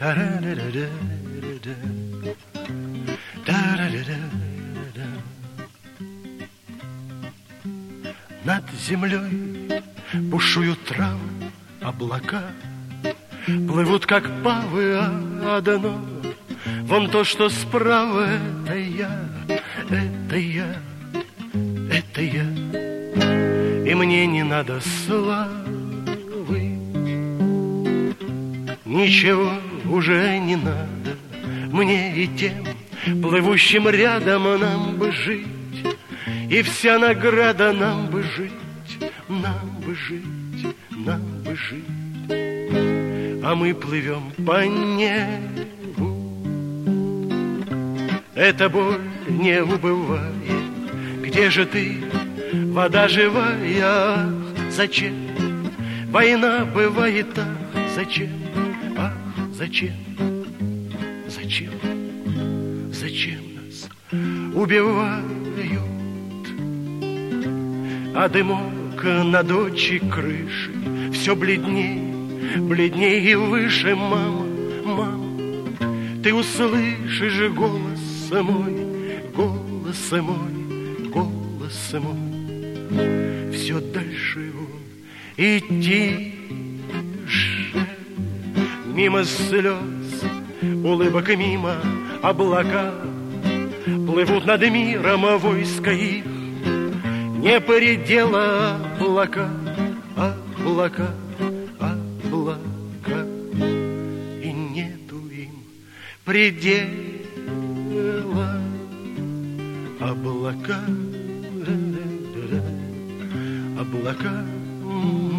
Над землей бушуют травы, облака плывут, как павы, одно. Вон то, что справа, это я, это я, это я. И мне не надо славы, ничего уже не надо. Мне и тем, плывущим рядом, нам бы жить. И вся награда нам бы жить, нам бы жить, нам бы жить. А мы плывем по небу. Эта боль не убывает. Где же ты, вода живая? Зачем война бывает? Ах, зачем? Ах, зачем? Зачем? Зачем нас убивают? А дымок над очи крыши все бледней, бледней и выше. Мама, мама, ты услышишь голос мой, голос мой, голос мой. Все дальше и тише, мимо слез, улыбок мимо облака плывут над миром войска их. Не предела облака, облака, облака, и нету им предела. Облака, облака.